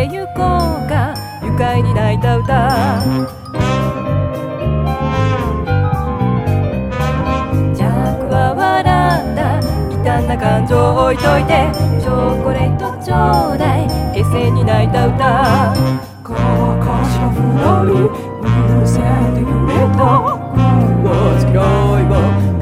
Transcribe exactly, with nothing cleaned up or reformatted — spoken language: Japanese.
てゆこうか愉快に泣いた歌。ジャックは笑った、傷んだ感情を置いといて、チョコレートちょうだい、下世に泣いた歌。 かかしのふらり、うるせてくれた。この付き合いは